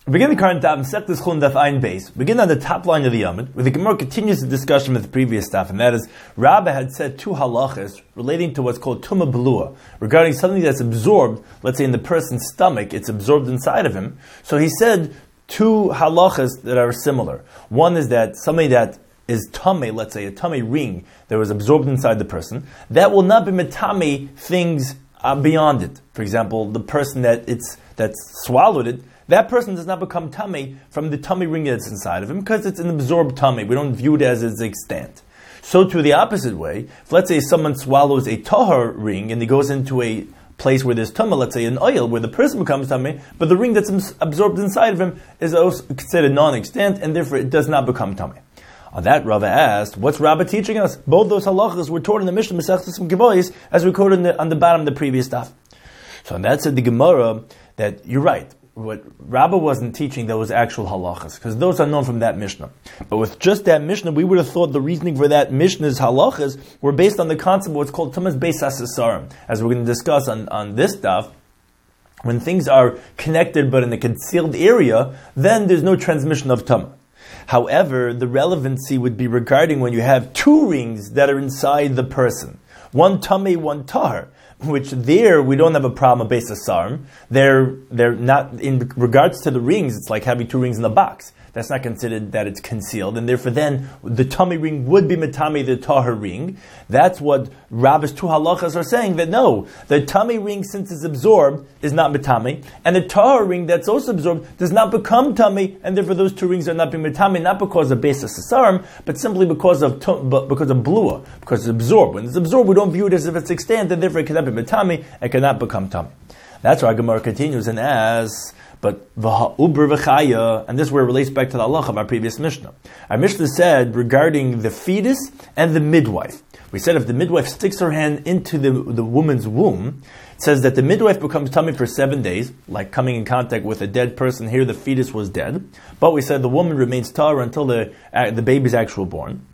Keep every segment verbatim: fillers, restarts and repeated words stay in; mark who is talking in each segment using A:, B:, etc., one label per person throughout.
A: Begin the current daf, Masechtas Chulin daf Ayin Beis. Begin on the top line of the Yamid, where the Gemara continues the discussion with the previous daf, and that is, Rabbah had said two halachas relating to what's called Tumah Belua, regarding something that's absorbed, let's say in the person's stomach, it's absorbed inside of him. So he said two halachas that are similar. One is that somebody that is tamei, let's say a tamei ring that was absorbed inside the person, that will not be metame things uh, beyond it. For example, the person that it's that swallowed it, that person does not become tummy from the tummy ring that's inside of him because it's an absorbed tummy. We don't view it as its extent. So to the opposite way, if let's say someone swallows a tahar ring and he goes into a place where there's tumah, let's say an oil, where the person becomes tummy, but the ring that's absorbed inside of him is also considered non-extant and therefore it does not become tummy. On that, Rava asked, what's Rabbah teaching us? Both those halachas were taught in the Mishnah Masechtas Kivois, as recorded in the, on the bottom of the previous stuff. So on that said the Gemara that you're right. What Rabbah wasn't teaching, those actual halachas, because those are known from that Mishnah. But with just that Mishnah, we would have thought the reasoning for that Mishnah's halachas were based on the concept of what's called Tumas Beis HaSasarim, as we're going to discuss on, on this stuff. When things are connected but in a concealed area, then there's no transmission of Tumah. However, the relevancy would be regarding when you have two rings that are inside the person. One Tumah, one Tahar. Which there we don't have a problem of Beis HaSarim. They're they're not in regards to the rings. It's like having two rings in a box. That's not considered that it's concealed, and therefore then the tummy ring would be metame the tahar ring. That's what Rabbah's two halachas are saying. That no, the tummy ring, since it's absorbed, is not metame, and the tahar ring that's also absorbed does not become tummy, and therefore those two rings are not being metame, not because of Beis HaSasarim, but simply because of but because of blua, because it's absorbed. When it's absorbed, we don't view it as if it's extant, and therefore it cannot be metame and cannot become tummy. That's why Gemara continues and asks. But v'ha'uber v'chaya, and this is where it relates back to the halach of our previous Mishnah. Our Mishnah said regarding the fetus and the midwife. We said if the midwife sticks her hand into the, the woman's womb, it says that the midwife becomes tummy for seven days, like coming in contact with a dead person. Here the fetus was dead. But we said the woman remains tahara until the uh, the baby's actually born.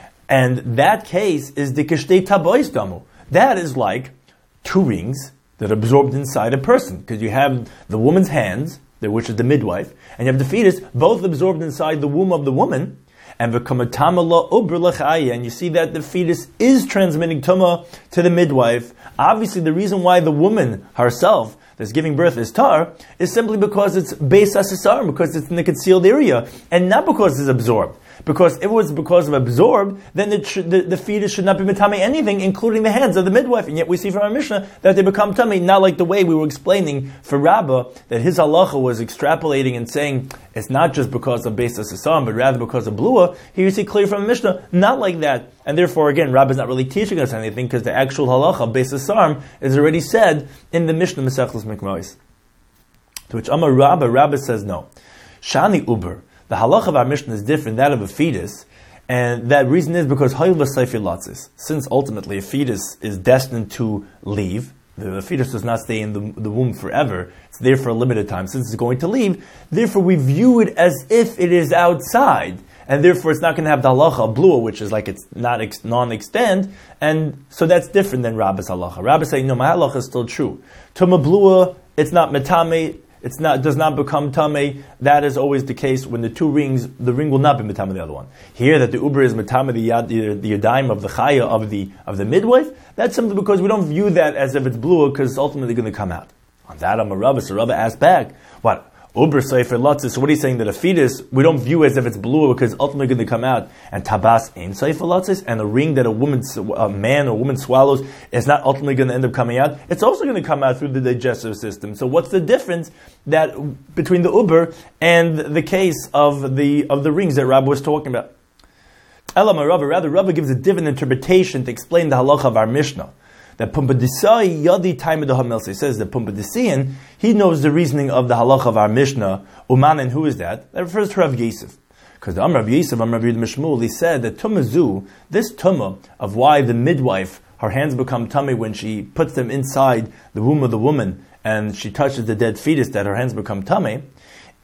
A: And that case is the kishtei tabois damu. That is like two rings that are absorbed inside a person. Because you have the woman's hands, which is the midwife, and you have the fetus, both absorbed inside the womb of the woman, and and you see that the fetus is transmitting tumah to the midwife. Obviously, the reason why the woman herself that's giving birth is tar is simply because it's Beis HaSasarim, because it's in the concealed area, and not because it's absorbed. Because if it was because of absorbed, then it should, the, the fetus should not be metame anything, including the hands of the midwife. And yet we see from our Mishnah that they become tummy, not like the way we were explaining for Rabbah, that his halacha was extrapolating and saying it's not just because of Beis HaSasarim, but rather because of blua. Here you see clear from Mishnah, not like that. And therefore, again, Rabbah is not really teaching us anything, because the actual halacha, Beis HaSarim, is already said in the Mishnah Masechtas Mikmois. To which Amar Rabbah, Rabbah says no. Shani Uber. The halach of our Mishnah is different, that of a fetus, and that reason is because since ultimately a fetus is destined to leave, the fetus does not stay in the, the womb forever, it's there for a limited time, since it's going to leave, therefore we view it as if it is outside, and therefore it's not going to have the halacha of blua, which is like it's not ex, non-extant, and so that's different than Rabbah's halacha. Rabbah is saying, no, my halacha is still true. Tumah blua, it's not metame, It's not does not become tamei. That is always the case when the two rings, the ring will not be metame the other one. Here that the uber is metame the yad, the yadayim of the chaya of the of the midwife. That's simply because we don't view that as if it's blue, because it's ultimately going to come out. On that, Amar Rabbah, so Rabbah asked back, what? Uber Sefer Latzis, so what he's saying that a fetus, we don't view as if it's blue because it's ultimately going to come out. And Tabas Ein Sefer Latzis, and a ring that a woman, a man or woman swallows is not ultimately going to end up coming out. It's also going to come out through the digestive system. So what's the difference that between the Uber and the case of the of the rings that Rabbah was talking about? Elamar Rabbah, rather Rabbah gives a different interpretation to explain the halacha of our Mishnah. That Pumbedisai Yadi Taimid Hamelse says that Pumbedisian, he knows the reasoning of the halacha of our Mishnah. Uman, and who is that? That refers to Rav Yosef. Because the Amr Rav Yosef, Amr Rav Mishmul, he said that Tumazu, this Tumah of why the midwife, her hands become tummy when she puts them inside the womb of the woman and she touches the dead fetus, that her hands become tummy,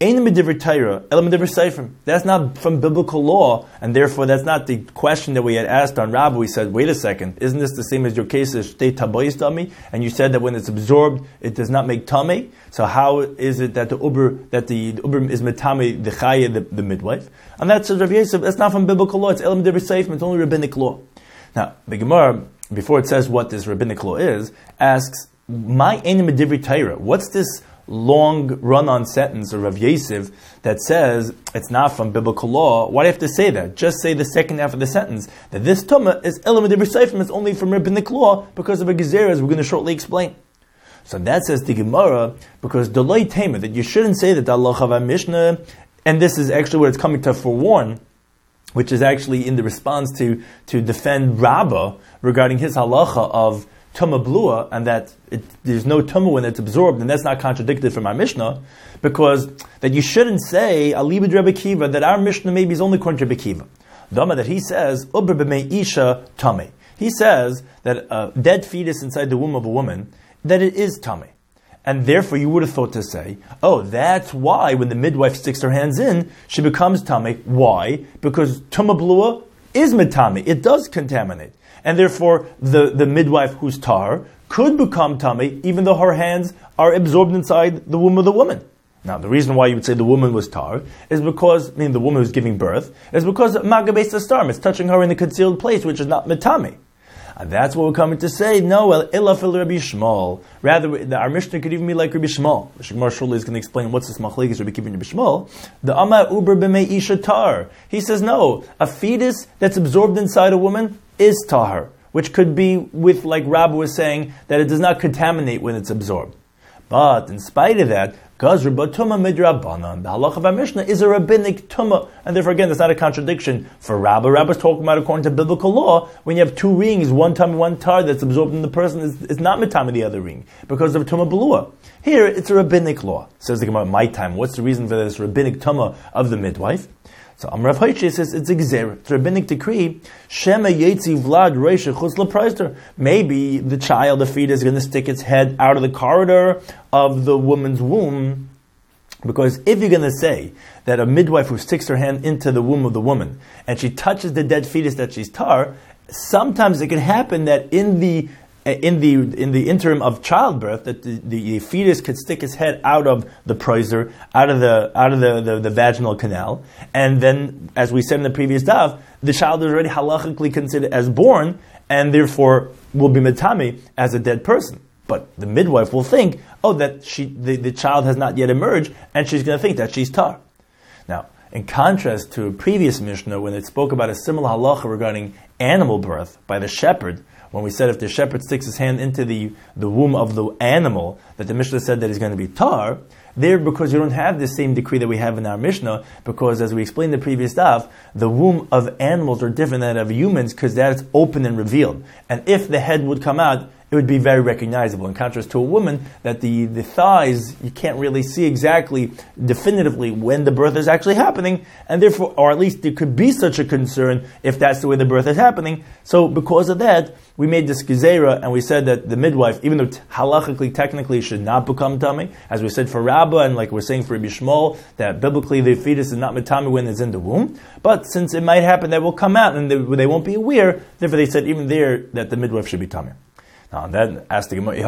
A: That's not from biblical law, and therefore that's not the question that we had asked on Rabbi. We said, wait a second, isn't this the same as your case of shtei tabois dami? And you said that when it's absorbed, it does not make tummy. So how is it that the uber that the, the uber is metame the chaya, the, the midwife? And that says Rav Yosef, that's not from biblical law. It's elam divrei seifim. It's only rabbinic law. Now the Gemara, before it says what this rabbinic law is, asks, my enim divrei Torah. What's this long run-on sentence of Rav Yosef that says it's not from biblical law? Why do you have to say that? Just say the second half of the sentence, that this tumah is elam divrei seifim. It's only from rabbinic law because of a gezerah, as we're going to shortly explain. So that says the Gemara, because delay tema, that you shouldn't say that the halacha of our Mishnah, and this is actually where it's coming to forewarn, which is actually in the response to, to defend Rabbah regarding his halacha of tumah blua, and that it, there's no tumah when it's absorbed, and that's not contradicted from our Mishnah, because that you shouldn't say alibid Rebbe Kiva, that our Mishnah maybe is only according to Rebbe Kiva. Dama, that he says uber b'mei isha tameh. He says that a dead fetus inside the womb of a woman, that it is tummy. And therefore you would have thought to say, oh, that's why when the midwife sticks her hands in, she becomes tummy. Why? Because tumah blua is mitami. It does contaminate. And therefore the, the midwife who's tar could become tummy even though her hands are absorbed inside the womb of the woman. Now, the reason why you would say the woman was tar is because, I mean, the woman who's giving birth, is because magabes starm, it's touching her in the concealed place, which is not mitami. And that's what we're coming to say. No, illa fil Rabbi Shmuel. Rather, our Mishnah could even be like Rabbi Shmuel. Gemara shortly is going to explain what's this machlekes Rabbi Kiva and Rabbi Shmuel. The Amma Uber b'mei isha tar. He says no, a fetus that's absorbed inside a woman is tar, which could be with, like Rabbi was saying, that it does not contaminate when it's absorbed. But in spite of that, Gazra b'tumah midrabanan. The halacha of our Mishnah is a rabbinic tumah, and therefore again, that's not a contradiction for Rabbi. Rabbi's talking about according to biblical law. When you have two rings, one tumah, one tar that's absorbed in the person, is, is not mitama the other ring because of tumah belua. Here, it's a rabbinic law. Says the Gemara, my time. What's the reason for this rabbinic tumah of the midwife? So Amrav Haichi says it's a gzer, it's a rabbinic decree. Shema yetzi vlad reisha chutz lepraister. Maybe the child, the fetus, is going to stick its head out of the corridor of the woman's womb. Because if you're going to say that a midwife who sticks her hand into the womb of the woman and she touches the dead fetus that she's tar, sometimes it can happen that in the in the in the interim of childbirth, that the, the fetus could stick its head out of the proiser, out of the out of the, the, the vaginal canal, and then, as we said in the previous daf, the child is already halachically considered as born, and therefore will be metame as a dead person. But the midwife will think, oh, that she the, the child has not yet emerged, and she's going to think that she's tar. Now, in contrast to a previous Mishnah, when it spoke about a similar halacha regarding animal birth by the shepherd, when we said if the shepherd sticks his hand into the, the womb of the animal, that the Mishnah said that he's going to be tar, there, because you don't have the same decree that we have in our Mishnah, because as we explained in the previous daf, the womb of animals are different than that of humans, because that's open and revealed. And if the head would come out, it would be very recognizable, in contrast to a woman, that the, the thighs, you can't really see exactly, definitively, when the birth is actually happening, and therefore, or at least there could be such a concern if that's the way the birth is happening. So because of that, we made this gezerah, and we said that the midwife, even though halachically, technically, should not become tummy, as we said for Rabbah, and like we're saying for Rabbi Shmuel, that biblically the fetus is not mitami when it's in the womb, but since it might happen that it will come out, and they, they won't be aware, therefore they said even there, that the midwife should be tummy. Now, then, ask the Gemara,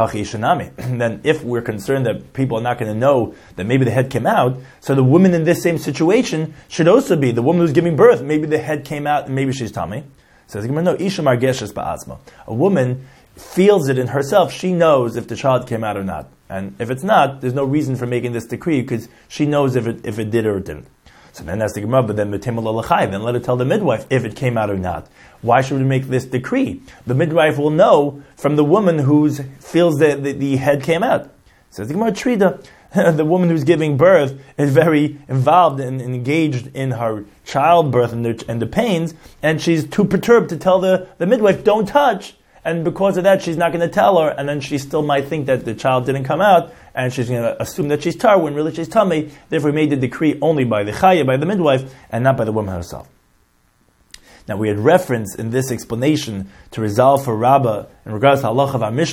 A: then if we're concerned that people are not going to know that maybe the head came out, so the woman in this same situation should also be, the woman who's giving birth, maybe the head came out and maybe she's tummy. Says the Gemara, no, Isha margeshes ba'atzma. A woman feels it in herself. She knows if the child came out or not. And if it's not, there's no reason for making this decree, because she knows if it, if it did or it didn't. So then ask the Gemara, but then then let her tell the midwife if it came out or not. Why should we make this decree? The midwife will know from the woman who feels that the, the head came out. Says the Gemara, Trida, the woman who's giving birth is very involved and engaged in her childbirth and the, and the pains, and she's too perturbed to tell the, the midwife, don't touch. And because of that, she's not going to tell her, and then she still might think that the child didn't come out, and she's going to assume that she's tar when really she's tummy. Therefore, we made the decree only by the chaya, by the midwife, and not by the woman herself. Now, we had reference in this explanation to resolve for Rabbah in regards to halacha of our Mishnah,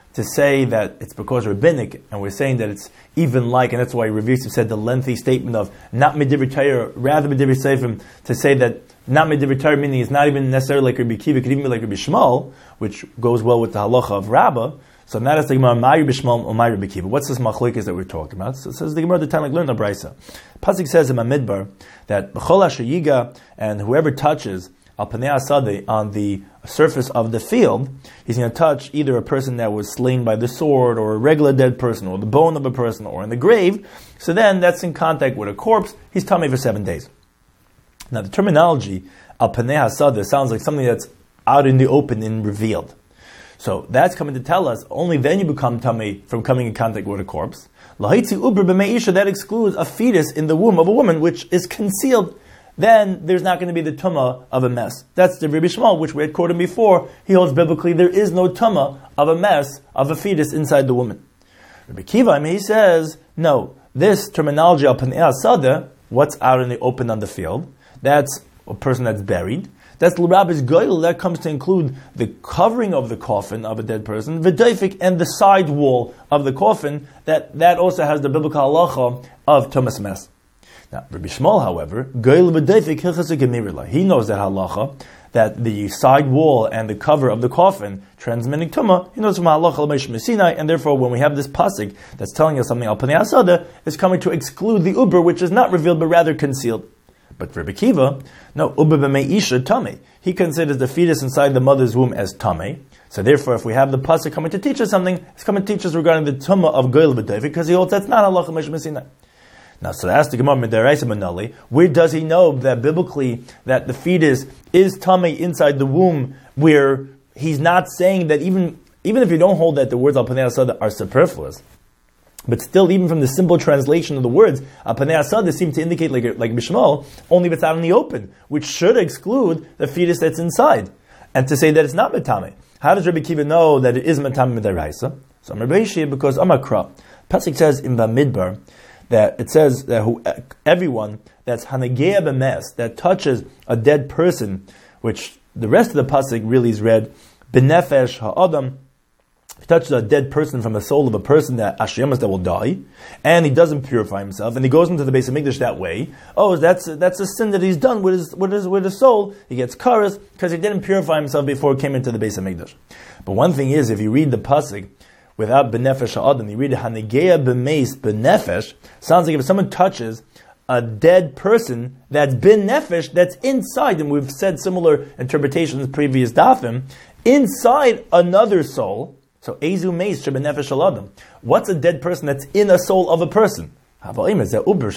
A: to say that it's because rabbinic, and we're saying that it's even like, and that's why Rav Yosef said the lengthy statement of not Medivri Torah, rather Medivri Seifim, to say that not Medivri Torah, meaning it's not even necessarily like Rabbi Akiva, it could even be like Rabbi Shmuel, which goes well with the halacha of Rabbah. So now that's the Gemara, my Rabbi Shmuel or my Rabbi Akiva. What's this machlokes that we're talking about? So it says the Gemara, the time like learn the Brisa. Pasuk says in Bamidbar that B'chol asher yiga, and whoever touches al panei hasadeh, on the surface of the field, he's going to touch either a person that was slain by the sword, or a regular dead person, or the bone of a person, or in the grave. So then that's in contact with a corpse. He's tummy for seven days. Now the terminology al panei hasadeh sounds like something that's out in the open and revealed. So that's coming to tell us only then you become tummy from coming in contact with a corpse. Lahitzi uber b'meisha, that excludes a fetus in the womb of a woman which is concealed. Then there's not going to be the tumah of a mess. That's the Rabbi Shmuel, which we had quoted before. He holds biblically there is no tumah of a mess of a fetus inside the woman. Rabbi Akiva, I mean, he says, no, this terminology al panei hasadeh, what's out in the open on the field, that's a person that's buried. That's l'rabbi's goyel, that comes to include the covering of the coffin of a dead person, v'doifik, and the side wall of the coffin, that, that also has the biblical halacha of tumas mess. Now, Rabbi Shmuel, however, goyel v'doifik hilchas gemirila. He knows that halacha, that the side wall and the cover of the coffin transmitting tumah, he knows from halacha l'meish Sinai, and therefore when we have this pasuk that's telling us something al panei hasadeh, is coming to exclude the uber, which is not revealed but rather concealed. But Rabbi Akiva, no, uber b'mei isha tamei. He considers the fetus inside the mother's womb as tamei. So therefore, if we have the pasuk coming to teach us something, it's coming to teach us regarding the tumah of goyel v'doifik, because he holds that's not halacha l'meish Sinai. Now, so that's the Gemara Midaraisa Manali. Where does he know that biblically that the fetus is tamei inside the womb, where he's not saying that even even if you don't hold that the words al panei hasadeh are superfluous, but still, even from the simple translation of the words, al panei hasadeh seem to indicate, like like Bishmol, only if it's out in the open, which should exclude the fetus that's inside, and to say that it's not metame. How does Rabbi Akiva know that it is metame midaraisa? So I'm Rabbi Shia, because Amakra pasuk says in Bamidbar that it says that who, everyone that's hanagea b'mes, that touches a dead person, which the rest of the pasuk really is read b'nefesh ha'adam. He touches a dead person from the soul of a person that Ashyamas that will die, and he doesn't purify himself, and he goes into the Beis HaMikdash that way. Oh, that's that's a sin that he's done with his with his with his soul. He gets karas because he didn't purify himself before he came into the Beis HaMikdash. But one thing is, if you read the pasuk without benefesh ha'adam, you read hanegea b'meis benefesh, sounds like if someone touches a dead person that's bin nefesh, that's inside, and we've said similar interpretations in previous dafim, inside another soul. So, ezu meis shebenefesh aladam. What's a dead person that's in a soul of a person? That's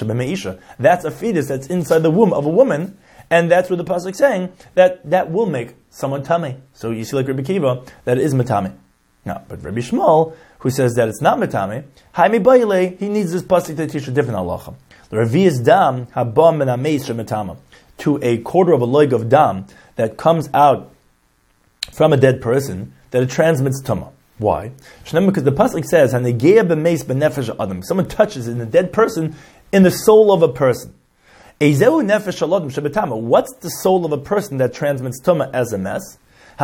A: a fetus that's inside the womb of a woman, and that's what the pasuk is saying, that that will make someone tamei. So you see, like Rabbi Akiva, that it is metame. Now, but Rabbi Shmuel, who says that it's not metame, haimi baile, he needs this pasuk to teach a different halacha. The revius dam habam ben ameis shemetama, to a quarter of a leg of dam that comes out from a dead person, that it transmits tumah. Why? Because the pasuk says, someone touches in a dead person in the soul of a person. What's the soul of a person that transmits tumah as a mess?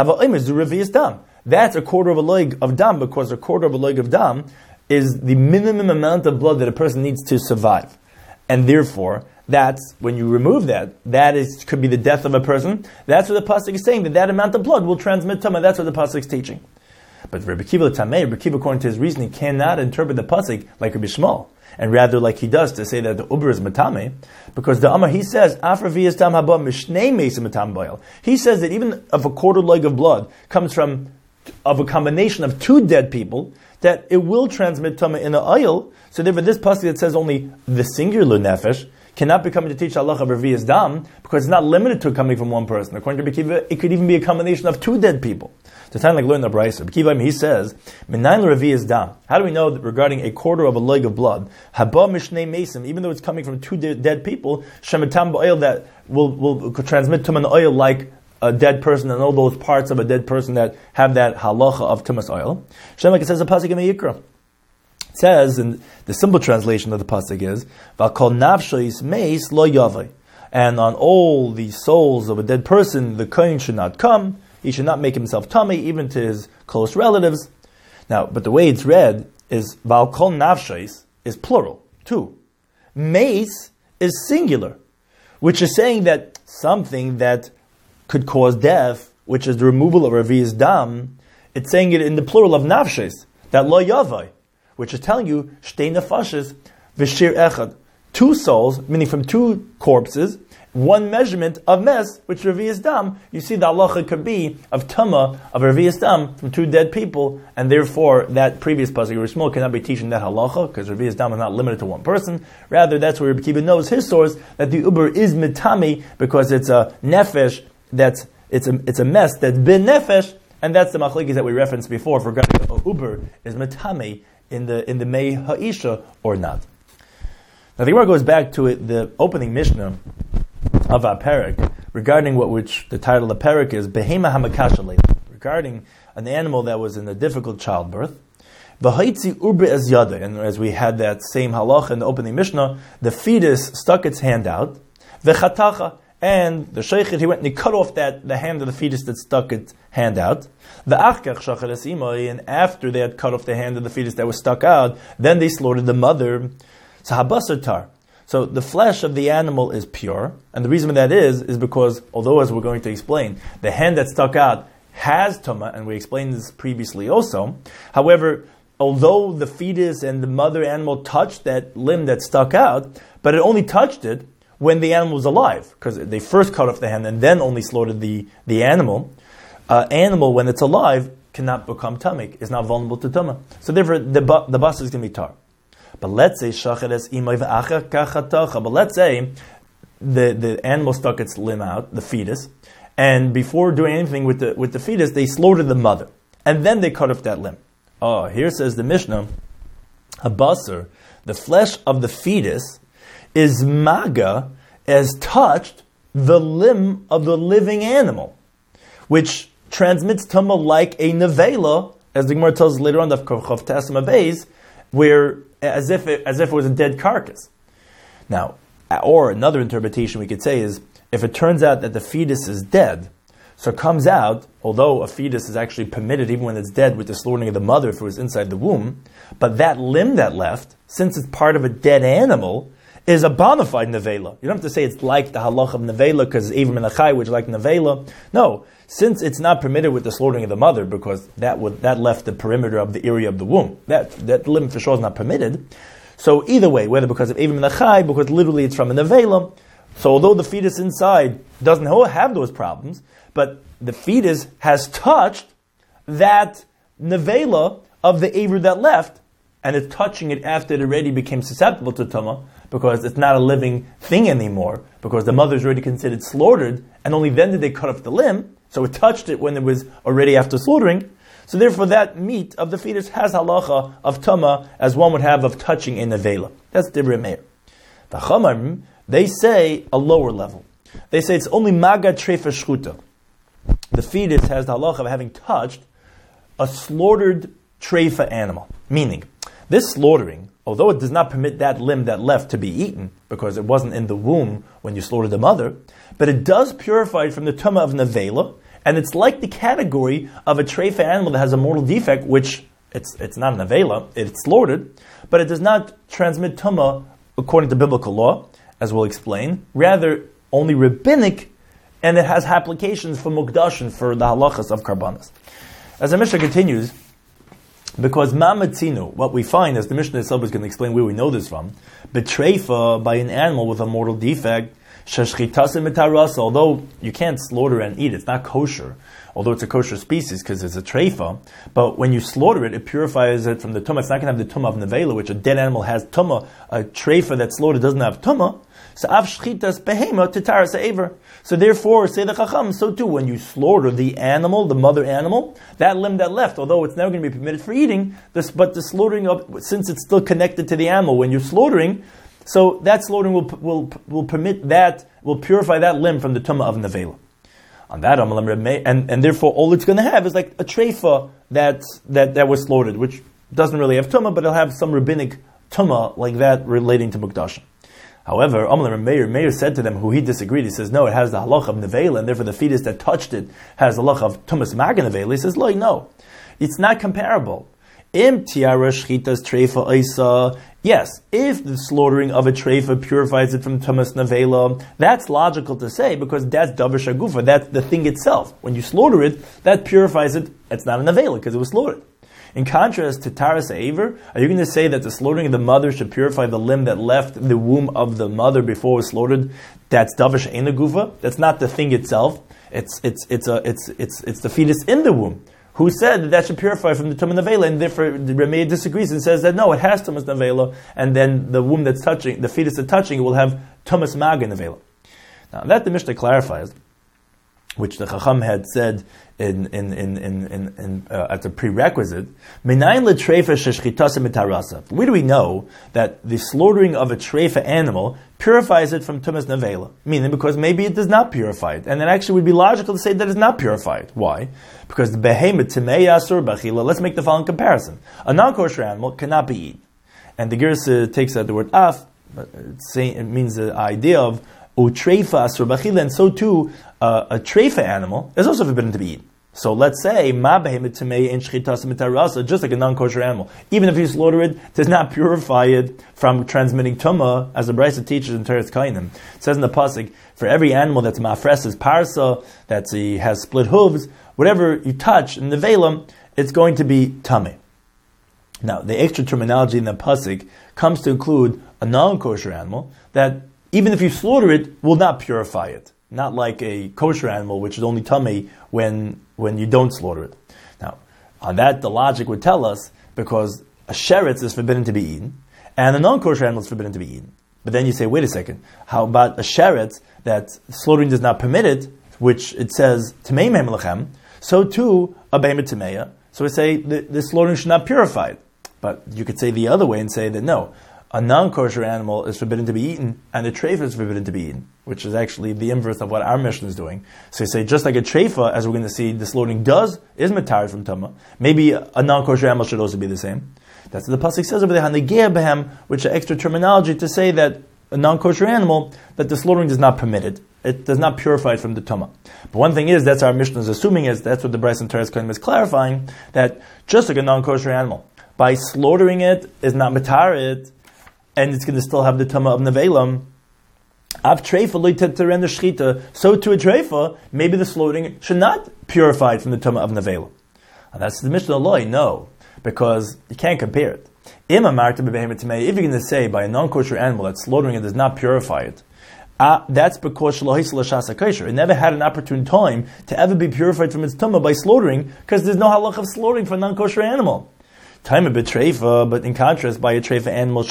A: That's a quarter of a leg of dam, because a quarter of a leg of dam is the minimum amount of blood that a person needs to survive. And therefore, that's, when you remove that, that is could be the death of a person. That's what the pasuk is saying, that that amount of blood will transmit tumah. That's what the pasuk is teaching. But Rabbi Akiva Tamei, Rabbi Akiva, according to his reasoning, cannot interpret the pasuk like Rabbi Shmuel, and rather like he does to say that the uber is matame, because the Amar, he says, Afraviyas tam haba mishnei mesim matam boil. He says that even if a quarter leg of blood comes from of a combination of two dead people, that it will transmit tumah in an oil. So therefore, this pasuk that says only the singular nefesh cannot be coming to teach halacha of Revi'as dam, because it's not limited to coming from one person. According to Rabbi Akiva, it could even be a combination of two dead people. To time like learn the Brisa, Rabbi Akiva, he says, "Minayin Revi'as dam." How do we know that regarding a quarter of a leg of blood, haba mishnei mesim, even though it's coming from two de- dead people, shematam ba'oil, that will will transmit tumah in oil like a dead person, and all those parts of a dead person that have that halacha of tumas oil. Shem, like it says a pasuk in the Yikra. It says, and the simple translation of the pasuk is, "V'kol nafshois meis lo yavei," and on all the souls of a dead person, the kohen should not come. He should not make himself tummy, even to his close relatives. Now, but the way it's read is Val Kol Nafshais is plural, two. Mace is singular, which is saying that something that could cause death, which is the removal of Revi'as Dam, it's saying it in the plural of Nafshais, that Lo Yavai, which is telling you Shtei Nefashis V'Shir Echad, two souls, meaning from two corpses, one measurement of mes, which Revi'as Dam. You see the halacha could be of tuma, of Revi'as Dam, from two dead people, and therefore that previous pasuk Yerush Shmuel cannot be teaching that halacha, because Revi'as Dam is not limited to one person. Rather, that's where Rebbe Kiva knows his source, that the uber is mitami, because it's a nefesh, that's, it's a, it's a mess that's been nefesh, and that's the machlekes that we referenced before, for regarding a uber is mitami in the, in the mei ha'isha or not. Now the Gemara goes back to it, the opening Mishnah of our parak, regarding what which the title of the parak is Behema Hamakasha Leila, regarding an animal that was in a difficult childbirth. V'haitzi urbe es yada, and as we had that same halach in the opening Mishnah, the fetus stuck its hand out. V'chatacha, and the sheikhet, he went and he cut off that the hand of the fetus that stuck its hand out. V'achkach shachar es imai, and after they had cut off the hand of the fetus that was stuck out, then they slaughtered the mother. So habasar tar. So the flesh of the animal is pure, and the reason for that is, is because, although as we're going to explain, the hand that stuck out has tumah, and we explained this previously also, however, although the fetus and the mother animal touched that limb that stuck out, but it only touched it when the animal was alive, because they first cut off the hand and then only slaughtered the, the animal. Uh, animal, when it's alive, cannot become tamik, is not vulnerable to tumah. So therefore, the, the bus is going to be tar. But let's say shachares imay v'acher kachatacha. But let's say the, the animal stuck its limb out, the fetus, and before doing anything with the with the fetus, they slaughtered the mother, and then they cut off that limb. Oh, here says the Mishnah, habasar, the flesh of the fetus is maga, as touched the limb of the living animal, which transmits tumah like a nevela, as the Gemara tells us later on, the Chav Tasma Beis, where as if it, as if it was a dead carcass. Now, or another interpretation we could say is, if it turns out that the fetus is dead, so it comes out, although a fetus is actually permitted even when it's dead with the slaughtering of the mother if it was inside the womb, but that limb that left, since it's part of a dead animal, is a bona fide nevela. You don't have to say it's like the halach of nevela because it's even in a chai, which is like nevela. No, since it's not permitted with the slaughtering of the mother because that would that left the perimeter of the area of the womb. That that limb for sure is not permitted. So either way, whether because of even in a chai, because literally it's from a nevela. So although the fetus inside doesn't have those problems, but the fetus has touched that nevela of the aver that left, and it's touching it after it already became susceptible to tumah, because it's not a living thing anymore, because the mother's already considered slaughtered, and only then did they cut off the limb, so it touched it when it was already after slaughtering. So therefore that meat of the fetus has halacha of tumah, as one would have of touching a nevela. That's Divrei Meir. The Chamarim, they say a lower level. They say it's only maga trefa shchuta. The fetus has the halacha of having touched a slaughtered trefa animal. Meaning, this slaughtering, although it does not permit that limb that left to be eaten, because it wasn't in the womb when you slaughtered the mother, but it does purify it from the tumah of nevela, and it's like the category of a trefa animal that has a mortal defect, which it's it's not a nevela, it's slaughtered, but it does not transmit tumah according to biblical law, as we'll explain, rather only rabbinic, and it has applications for mukdashin, for the halachas of karbanas. As the Mishnah continues, because ma'amatzinu, what we find, as the Mishnah itself is going to explain where we know this from, betreifa, by an animal with a mortal defect, shashchitasim mitarasa, although you can't slaughter and eat, it's not kosher, although it's a kosher species because it's a treifa, but when you slaughter it, it purifies it from the tumah. It's not going to have the tumah of nevela, which a dead animal has tumah. A treifa that's slaughtered doesn't have tumah. So av shchitas behema titaras aver. So therefore, say the chacham, so too, when you slaughter the animal, the mother animal, that limb that left, although it's never going to be permitted for eating, this, but the slaughtering of, since it's still connected to the animal, when you're slaughtering, so that slaughtering will will will permit that, will purify that limb from the tumah of nevela. On that, and and therefore all it's going to have is like a treifa that that that was slaughtered, which doesn't really have tumah, but it'll have some rabbinic tumah like that relating to mukdashin. However, Amar Meir, Meir said to them, who he disagreed, he says, no, it has the halach of nevela, and therefore the fetus that touched it has the halach of tumas maga nevela. He says, no, no, it's not comparable. Im tiara shchitas treifa isa. Yes, if the slaughtering of a treifa purifies it from tumas nevela, that's logical to say because that's davar shagufa. That's the thing itself. When you slaughter it, that purifies it. It's not a nevela because it was slaughtered. In contrast to taras aver, are you going to say that the slaughtering of the mother should purify the limb that left the womb of the mother before it was slaughtered? That's davar she'ena gufa. That's not the thing itself. It's it's it's a it's it's it's the fetus in the womb. Who said that that should purify from the tumas nevela, and therefore the Rameh disagrees and says that no, it has tumas nevela, and then the womb that's touching, the fetus that's touching, will have tumas maga nevela. Now that the Mishnah clarifies, which the Chacham had said in in in in, in, in uh, as a prerequisite. Where do we know that the slaughtering of a treifa animal purifies it from tumas nevela? Meaning, because maybe it does not purify it, and it actually would be logical to say that it's not purified. Why? Because the behemoth timei asur b'achila. Let's make the following comparison: a non-kosher animal cannot be eaten, and the Girsa takes out the word af, but it's saying, it means the idea of utreifa asur b'achila, and so too uh, a treifa animal is also forbidden to be eaten. So let's say ma behemoth timei in shchitas mitarasa, just like a non-kosher animal, even if you slaughter it, does not purify it from transmitting tumah, as the Brisa teaches in Teretz Kainim. It says in the pasuk, for every animal that's mafreses parsa, that has split hooves, whatever you touch in the velam, it's going to be tameh. Now, the extra terminology in the pasuk comes to include a non-kosher animal that even if you slaughter it, will not purify it. Not like a kosher animal, which is only tameh when when you don't slaughter it. Now, on that, the logic would tell us, because a sheretz is forbidden to be eaten, and a non-kosher animal is forbidden to be eaten. But then you say, wait a second, how about a sheretz that slaughtering does not permit it, which it says, tamei mehem lechem, so too, a behemoth tameya. So we say, the, the slaughtering should not purify it. But you could say the other way and say that no, a non-kosher animal is forbidden to be eaten, and a treifa is forbidden to be eaten, which is actually the inverse of what our Mishnah is doing. So you say, just like a treifa, as we're going to see, the slaughtering does, is matar from tumah, maybe a non-kosher animal should also be the same. That's what the pasuk says over there, hanegeh behem, which is extra terminology to say that a non-kosher animal, that the slaughtering does not permit it. It does not purify it from the tumah. But one thing is, that's our Mishnah is assuming, is that's what the Brisa and Teretz Kainim is clarifying, that just like a non-kosher animal, by slaughtering it, is not matar it, and it's going to still have the tumah of nevelam. Av treifa loy teteren shchita. So to a treifa, maybe the slaughtering should not purify it from the tumah of nevelam. And that's the Mishnah loy. No, because you can't compare it. If you're going to say by a non-kosher animal that slaughtering it does not purify it, uh, that's because it never had an opportune time to ever be purified from its tumah by slaughtering, because there's no halach of slaughtering for a non-kosher animal. Time a bit treifa, but in contrast, by a treifa animal,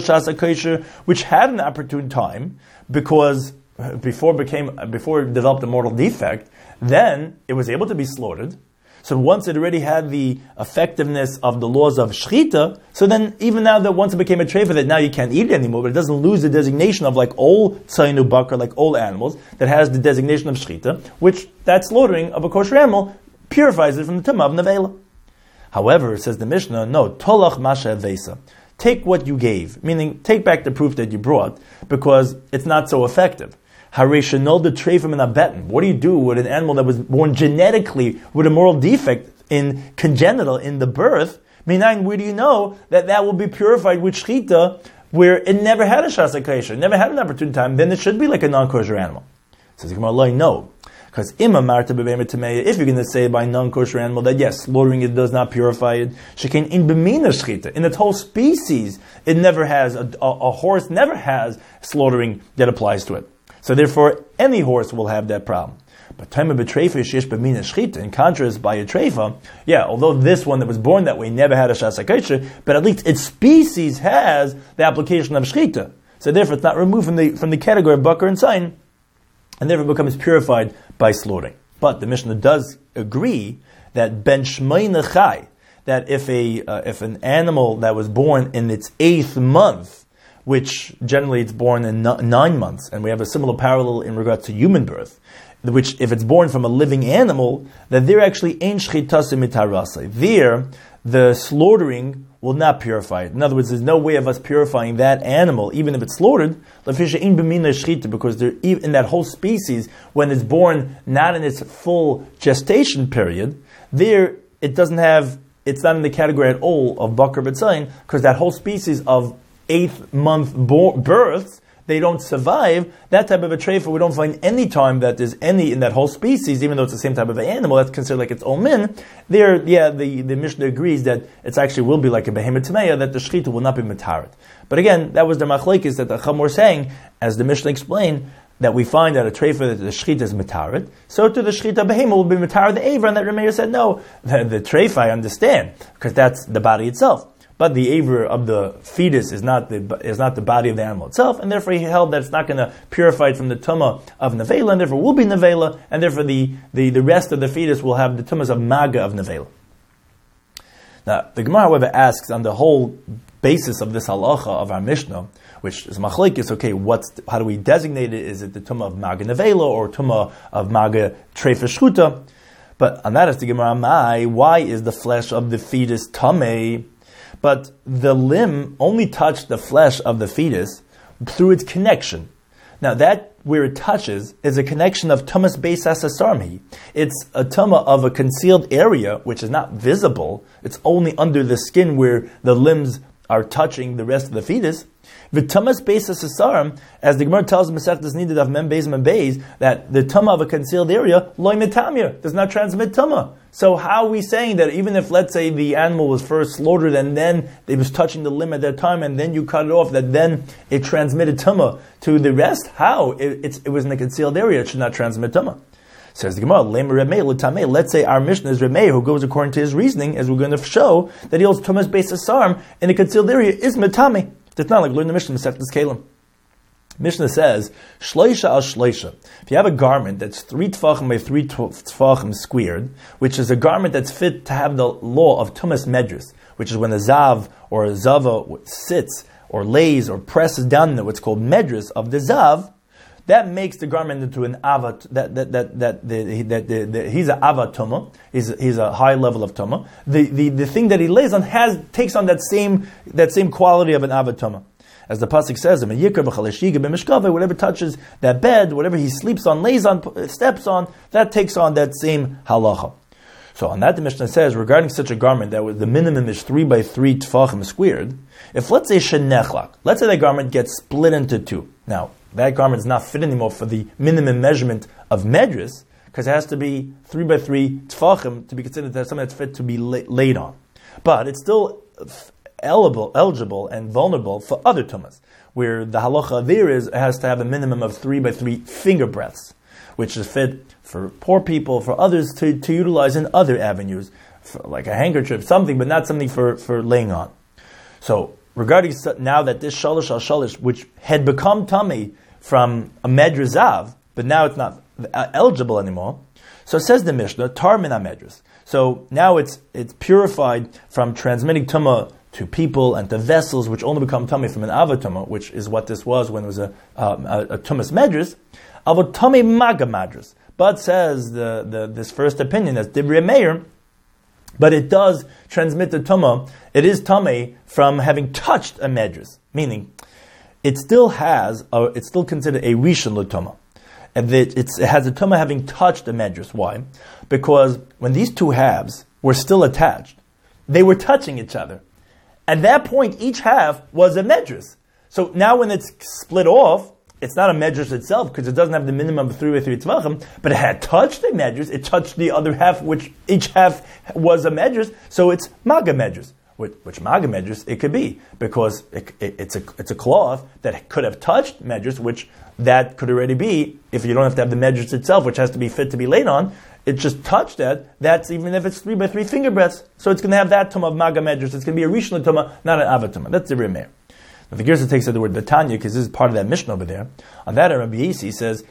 A: which had an opportune time, because before it became before it developed a mortal defect, then it was able to be slaughtered. So once it already had the effectiveness of the laws of shchita, so then even now that once it became a treifa, that now you can't eat it anymore, but it doesn't lose the designation of like all tzayinu bakar, like all animals, that has the designation of shchita, which that slaughtering of a kosher animal purifies it from the tumah of nevela. However, says the Mishnah, no, tolach masha vesa. Take what you gave, meaning take back the proof that you brought, because it's not so effective. Hareshanol the treifim and abetin. What do you do with an animal that was born genetically with a moral defect in congenital in the birth? Meaning, where do you know that that will be purified with shchita, where it never had a shasa kosher, never had an opportune time? Then it should be like a non-kosher animal. Says the Gemara, no. Because if you're going to say by non-kosher animal that yes, slaughtering it does not purify it, shekein in b'mina shchita, in its whole species, it never has a, a, a horse never has slaughtering that applies to it. So therefore, any horse will have that problem. But time of a treifa sheyesh b'mina shchita, in contrast, by a treifa, yeah, although this one that was born that way never had a shasa kosher, but at least its species has the application of shchita. So therefore, it's not removed from the from the category of bakar and sign, and therefore becomes purified by slaughtering. But the Mishnah does agree that ben shmeina chai, that if a uh, if an animal that was born in its eighth month, which generally it's born in n- nine months, and we have a similar parallel in regards to human birth, which if it's born from a living animal, that there actually ain't shchitase mitarasai. There, the slaughtering will not purify it. In other words, there's no way of us purifying that animal, even if it's slaughtered, because there, in that whole species, when it's born not in its full gestation period, there it doesn't have it's not in the category at all of bakar b'tzayin, because that whole species of eighth month bo- births, they don't survive. That type of a treifa, we don't find any time that there's any in that whole species, even though it's the same type of an animal, that's considered like its own min. There, yeah, the, the Mishnah agrees that it actually will be like a behemoth tameya, that the shechita will not be matarit. But again, that was the machlekes that the Chacham were saying, as the Mishnah explained, that we find that a treifa that the shechita is matarit, so to the shechita behemoth will be matarit the aver, and that Rameir said no. The, the treifa I understand, because that's the body itself. But the aver of the fetus is not the is not the body of the animal itself, and therefore he held that it's not going to purify it from the tumah of nevela, and therefore will be nevela, and therefore the, the, the rest of the fetus will have the tumas of maga of nevela. Now, the Gemara, however, asks on the whole basis of this halacha of our Mishnah, which is machlekes, okay, what's how do we designate it? Is it the tumah of maga nevela or tumah of maga treifa shchuta? But on that is the Gemara, mai, why is the flesh of the fetus tamei? But the limb only touched the flesh of the fetus through its connection. Now that where it touches is a connection of tumas beis asasarmi. It's a tumah of a concealed area which is not visible. It's only under the skin where the limbs are touching the rest of the fetus. V'tumas beis asasarim, as the Gemara tells Masechtas needed of mem beis mem beis, that the tumah of a concealed area loy metamir does not transmit tumah. So how are we saying that even if, let's say, the animal was first slaughtered and then it was touching the limb at that time and then you cut it off, that then it transmitted tumah to the rest? How? It, it's, it was in a concealed area. It should not transmit tumah. Says the Gemara, let's say our Mishnah is Remei, who goes according to his reasoning, as we're going to show, that he holds tumas beis asarm in a concealed area is metame. It's not like learn the Mishnah, Masechtas Kalim. Mishnah says, shloisha al shloisha. If you have a garment that's three tfachim by three tfachim squared, which is a garment that's fit to have the law of tumas medris, which is when a zav or a zava sits or lays or presses down in what's called medris of the zav, that makes the garment into an avat. That that that that, the, that the, the, he's an avat tuma. He's he's a high level of tuma. The, the the thing that he lays on has takes on that same that same quality of an avat tuma. As the pasuk says, whatever touches that bed, whatever he sleeps on, lays on, steps on, that takes on that same halacha. So on that the Mishnah says, regarding such a garment that the minimum is three by three tfachim squared, if let's say shenechlak, let's say that garment gets split into two. Now, that garment is not fit anymore for the minimum measurement of medris, because it has to be three by three tfachim to be considered as something that's fit to be la- laid on. But it's still eligible, eligible and vulnerable for other tumas, where the halacha there is it has to have a minimum of three by three finger breadths, which is fit for poor people, for others to, to utilize in other avenues, for like a handkerchief, something, but not something for, for laying on. So, regarding now that this shalosh al shalosh, which had become tummy from a medras zav, but now it's not eligible anymore, so it says the Mishnah, tar min medras. So now it's it's purified from transmitting tumah to people and to vessels, which only become tummy from an avatuma, which is what this was when it was a um, a, a tumas medras. Avot tummy maga madras. But says the, the this first opinion, that's Divrei Meir, but it does transmit the tumah. It is tummy from having touched a medras, meaning it still has, a, it's still considered a rishon l'tumah, and it, it's, it has a tumah having touched a medras. Why? Because when these two halves were still attached, they were touching each other. At that point, each half was a medras. So now when it's split off, it's not a medras itself, because it doesn't have the minimum of three by three tvachim, but it had touched the medras, it touched the other half, which each half was a medras, so it's maga medras. Which, which maga medras it could be, because it, it, it's a it's a cloth that could have touched medras, which that could already be, if you don't have to have the medras itself, which has to be fit to be laid on, it just touched that, that's even if it's three by three finger breadths, so it's going to have that tumah of maga medras, it's going to be a rishon tumah, not an avatuma. That's the Remeir. Now the Gersa takes out the word Batanya, because this is part of that Mishnah over there. On that, Rabbi Yisi says,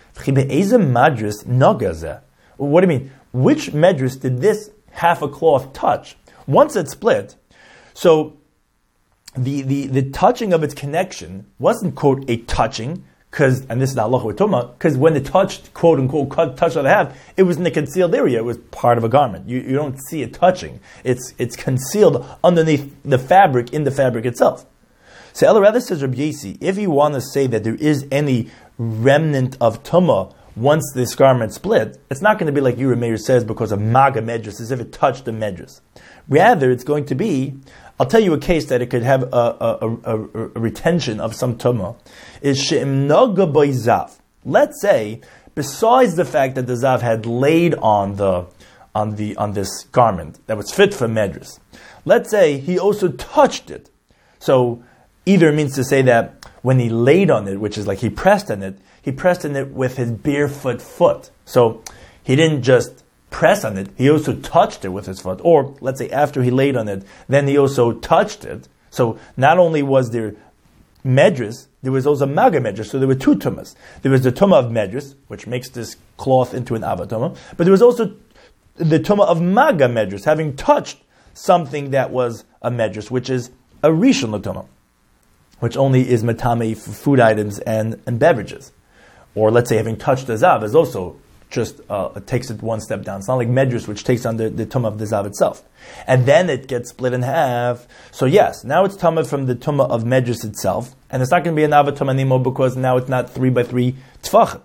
A: madras nagazeh. What do you mean? Which medras did this half a cloth touch? Once it split, so the, the, the touching of its connection wasn't, quote, a touching, because, and this is the halacha with Tumah, because when it touched, quote unquote, touched on the half, it was in a concealed area. It was part of a garment. You, you don't see it touching. It's it's concealed underneath the fabric, in the fabric itself. So El rather says Rabbi Yisi, if you want to say that there is any remnant of Tumah once this garment split, it's not going to be like Yura Meir says because of maga medrus, as if it touched the medrus. Rather, it's going to be, I'll tell you a case that it could have a, a, a, a, a retention of some tumah, is she'im naga by zav. Let's say, besides the fact that the zav had laid on the on the on this garment that was fit for medrus, let's say he also touched it. So either means to say that when he laid on it, which is like he pressed on it, he pressed on it with his barefoot foot. So he didn't just press on it, he also touched it with his foot. Or let's say after he laid on it, then he also touched it. So not only was there medrus, there was also maga medrus. So there were two tumas. There was the tumah of medrus, which makes this cloth into an avatuma, but there was also the tumah of maga medrus, having touched something that was a medrus, which is a rishon tumah, which only is matame for food items and, and beverages. Or let's say having touched the zav is also just uh, it takes it one step down. It's not like medrus, which takes on the, the tumah of the zav itself. And then it gets split in half. So yes, now it's tumah from the tumah of medrus itself, and it's not going to be an avatuma anymore because now it's not three by three tfachim.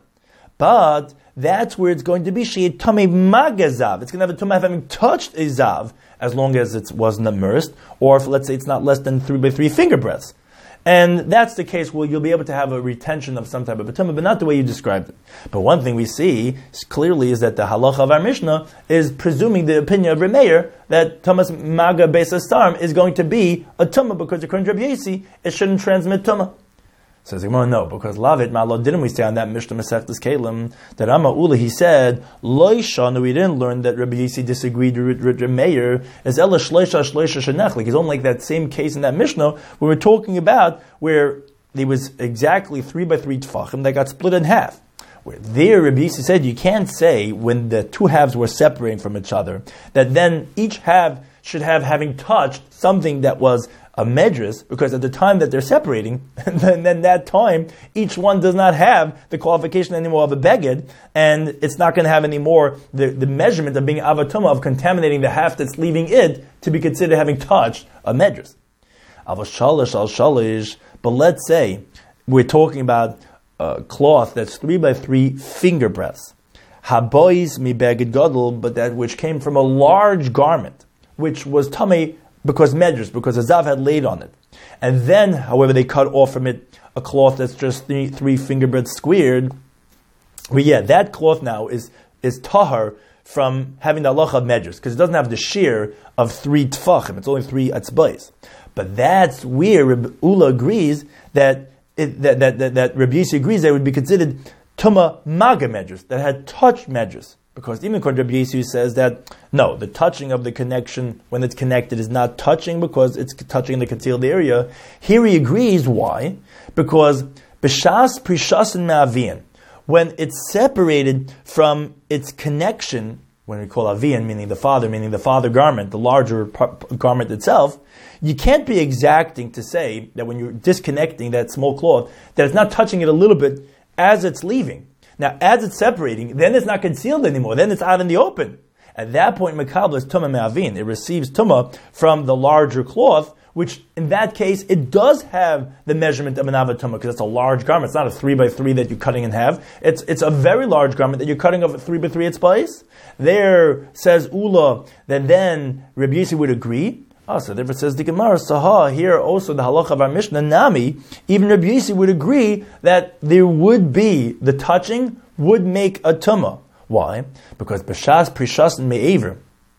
A: But that's where it's going to be sheyet tamei maga zav. It's going to have a tumah of having touched a zav, as long as it wasn't immersed, or if let's say it's not less than three by three finger breadths. And that's the case where you'll be able to have a retention of some type of a tumah, but not the way you described it. But one thing we see clearly is that the halacha of our Mishnah is presuming the opinion of Remeir that Tumas Maga Beis Asarm is going to be a tumah, because according to Rabbi Yossi, it shouldn't transmit tumah. Says Gemara, no, because Lavit Ma'alot, didn't we say on that Mishnah Masechtas Kalim that Amma Ula, he said Loisha, no, we didn't learn that Rabbi Yossi disagreed with Rabbi Meir as Ela Shleisha Shleisha Shenech. Like, it's only like that same case in that Mishnah where we're talking about where there was exactly three by three tfachim that got split in half. Where there Rabbi Yossi said you can't say when the two halves were separating from each other that then each half should have having touched something that was a medrus, because at the time that they're separating, and then, then that time, each one does not have the qualification anymore of a beged, and it's not going to have any more the, the measurement of being avatuma, of contaminating the half that's leaving it, to be considered having touched a medrus. Avashalish al shalish, but let's say we're talking about a cloth that's three by three finger breadths. Habois mi beged gadol, but that which came from a large garment, which was tamei, because medrus, because a zav had laid on it. And then, however, they cut off from it a cloth that's just three, three finger breadths squared. Well, yeah, that cloth now is, is tahar from having the halacha of medrus, because it doesn't have the shear of three tfachim. It's only three atzbais. But that's where Rabbi Ula agrees that, it, that, that, that, that Rabbi Yossi agrees that it would be considered tumah maga medrus, that had touched medrus. Because even according to Rabbi Yossi says that, no, the touching of the connection when it's connected is not touching because it's touching the concealed area. Here he agrees. Why? Because b'shas prishasin me'avian, when it's separated from its connection, when we call avian, meaning the father, meaning the father garment, the larger par- garment itself, you can't be exacting to say that when you're disconnecting that small cloth, that it's not touching it a little bit as it's leaving. Now, as it's separating, then it's not concealed anymore. Then it's out in the open. At that point, Mekabel is Tumah Me'avin. It receives Tumah from the larger cloth, which in that case, it does have the measurement of an Avatuma, because it's a large garment. It's not a three by three that you're cutting in half. It's it's a very large garment that you're cutting off at three by three at place. There, says Ula, that then Rabbi Yossi would agree. Oh, so therefore says the Gemara, Saha, here also the halacha of our Mishnah, Nami, even Rabbi Yossi would agree that there would be, the touching would make a tumah. Why? Because B'shas Prishas and Me'aver,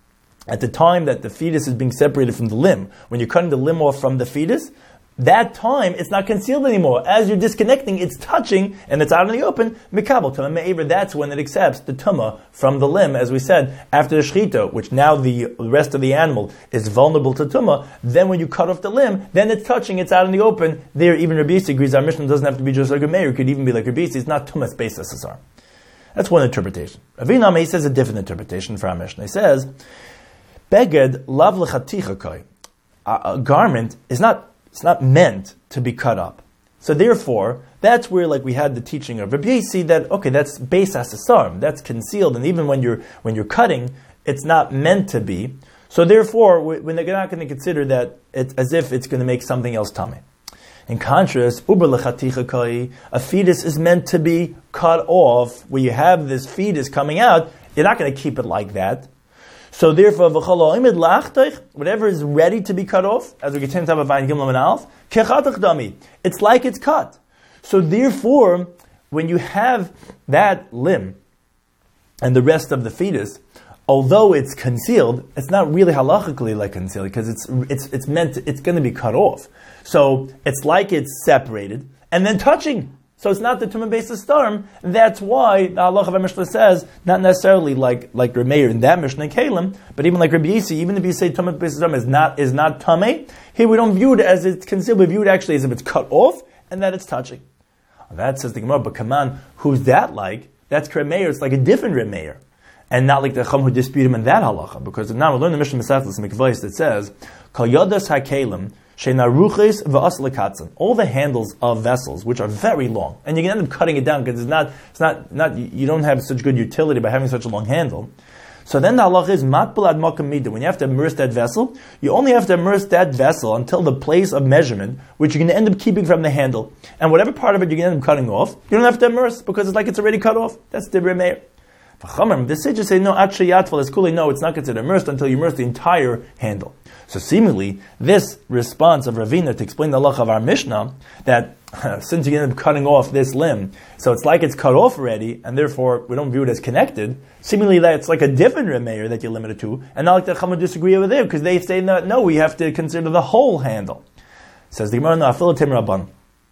A: at the time that the fetus is being separated from the limb, when you're cutting the limb off from the fetus, that time it's not concealed anymore. As you're disconnecting, it's touching and it's out in the open. Mikabel Tumah Me'aver, that's when it accepts the tumah from the limb, as we said, after the shechita, which now the rest of the animal is vulnerable to tumah. Then when you cut off the limb, then it's touching, it's out in the open. There, even Rabbi Yossi agrees, our Mishnah doesn't have to be just like a Meir, it could even be like Rabbi Yossi. It's not tumah space S S R. That's one interpretation. Avinam, he says a different interpretation for our Mishnah. He says, Beged lav l'chaticha kai. A garment is not It's not meant to be cut up. So therefore, that's where like we had the teaching of Rabbi Yossi that, okay, that's beis asasarm, that's concealed, and even when you're when you're cutting, it's not meant to be. So therefore, when they're not going to consider that it's as if it's going to make something else tummy. In contrast, uber lechaticha kai, a fetus is meant to be cut off. Where you have this fetus coming out, you're not going to keep it like that. So therefore, whatever is ready to be cut off, as we get into Vayin Gimel and Alf, kechatach dami. It's like it's cut. So therefore, when you have that limb and the rest of the fetus, although it's concealed, it's not really halachically like concealed because it's it's it's meant to, it's going to be cut off. So it's like it's separated and then touching. So it's not the tumah basis storm. That's why the halacha of Mishnah says not necessarily like like Remeir in that Mishnah Kalim, but even like Rabbi Yisi, even if you say tumah basis storm is not is not tamei, here we don't view it as it's concealed. We view it actually as if it's cut off and that it's touching. That says the Gemara, but come on, who's that like? That's Remeir. It's like a different Remeir. And not like the Chum who dispute him in that halacha, because now we learn the Mishnah Mesachlis Mikvais that says, Kol Yodas HaKelim Shenaruches V'as Lekatzen. All the handles of vessels, which are very long, and you can end up cutting it down because it's not, it's not, not, you don't have such good utility by having such a long handle. So then the halacha is Matbul Ad Makam Midah. When you have to immerse that vessel, you only have to immerse that vessel until the place of measurement, which you're going to end up keeping from the handle. And whatever part of it you're going to end up cutting off, you don't have to immerse because it's like it's already cut off. That's Divrei Meir. The sages say no, Atshayatval is cool. No, it's not considered immersed until you immerse the entire handle. So seemingly, this response of Ravina to explain the halacha of our Mishnah, that since you end up cutting off this limb, so it's like it's cut off already, and therefore we don't view it as connected, seemingly that's like a different Remeir that you're limited to, and not like the Chama disagree over there, because they say that no, we have to consider the whole handle. Says the Gemara, no, Afilatim Rabban.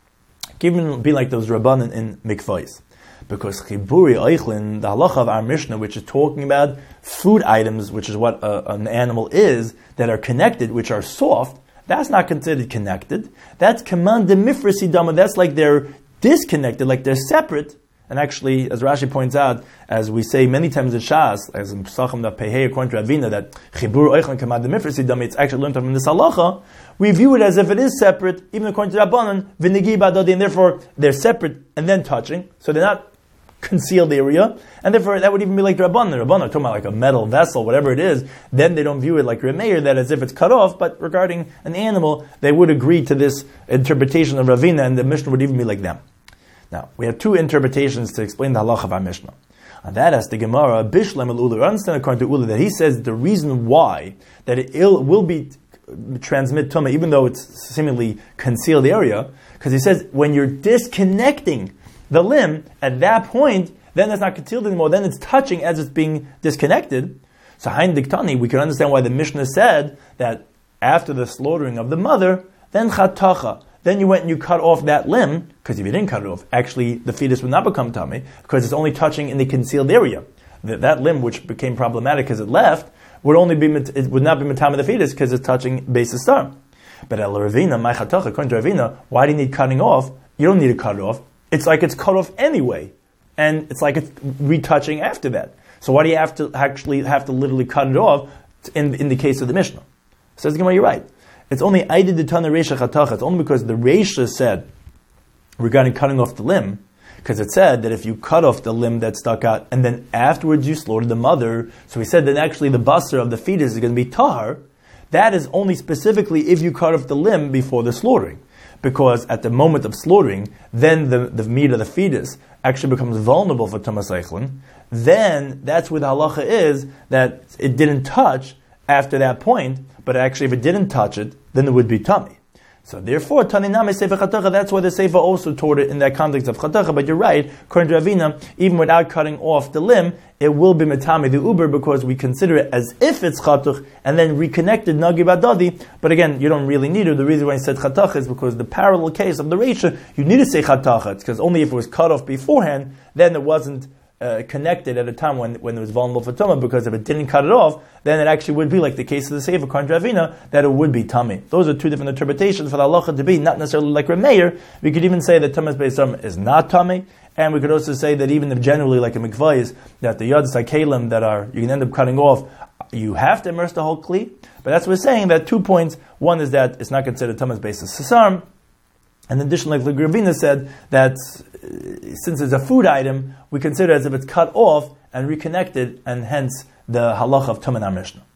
A: Even be like those Rabban in, in Mikvais. Because Chiburi Eichlin, the halacha of our Mishnah, which is talking about food items, which is what a, an animal is, that are connected, which are soft, that's not considered connected. That's command de mifrasi dama. That's like they're disconnected, like they're separate. And actually, as Rashi points out, as we say many times in Shas, as in Pesachim da Pehei, according to Ravina, that Chibur Eichlin command de mifrasi dama, it's actually learned from this halacha. We view it as if it is separate, even according to Rabbanan, v'negi ba'adadi, and therefore they're separate and then touching, so they're not concealed area, and therefore that would even be like the Rabbanan. The Rabbanan are talking about like a metal vessel, whatever it is, then they don't view it like Remeir, that as if it's cut off, but regarding an animal, they would agree to this interpretation of Ravina, and the Mishnah would even be like them. Now, we have two interpretations to explain the halacha of our Mishnah. And that as the Gemara, Bishlem el Ula, understand according to Ula, that he says the reason why that it will be transmit tumah, even though it's seemingly concealed area, because he says when you're disconnecting the limb, at that point, then it's not concealed anymore, then it's touching as it's being disconnected. So Hain Diktani, we can understand why the Mishnah said that after the slaughtering of the mother, then chatacha, then you went and you cut off that limb, because if you didn't cut it off, actually the fetus would not become tummy, because it's only touching in the concealed area. That, that limb, which became problematic because it left, would only be, it would not be matama the fetus because it's touching basis star. But El Ravina, my chatacha, according to Ravina, why do you need cutting off? You don't need to cut it off. It's like it's cut off anyway, and it's like it's retouching after that. So why do you have to actually have to literally cut it off in, in the case of the Mishnah? Says the Gemara, you're right. It's only I did the Tana Reisha Chatacha. It's only because the Reisha said regarding cutting off the limb, because it said that if you cut off the limb that stuck out and then afterwards you slaughtered the mother, so he said that actually the basar of the fetus is going to be tahar. That is only specifically if you cut off the limb before the slaughtering. Because at the moment of slaughtering, then the, the meat of the fetus actually becomes vulnerable for Tumas Eichlin. Then that's where the halacha is that it didn't touch after that point, but actually if it didn't touch it, then it would be tummy. So therefore, Taniname Sefer Chatacha, that's why the Sefer also taught it in that context of Chatacha, but you're right, according to Ravina, even without cutting off the limb, it will be Metami the Uber, because we consider it as if it's Chatuch, and then reconnected Nagi Badadi, but again, you don't really need it. The reason why I said Chatacha is because the parallel case of the Reisha, you need to say Chatacha, because only if it was cut off beforehand, then it wasn't Uh, connected at a time when, when it was vulnerable for tumah, because if it didn't cut it off, then it actually would be like the case of the Sefer Kontra Avina, that it would be tummy. Those are two different interpretations for the halacha to be not necessarily like Remeir. We could even say that tumah's based on is not tummy, and we could also say that even if generally like a mikvah is that the yad sakalim that are you can end up cutting off, you have to immerse the whole kli. But that's what we're saying, that two points. One is that it's not considered tumah's based on sasarm. And in addition, like Ravina said, that uh, since it's a food item, we consider it as if it's cut off and reconnected, and hence the halacha of Tumah in our Mishnah.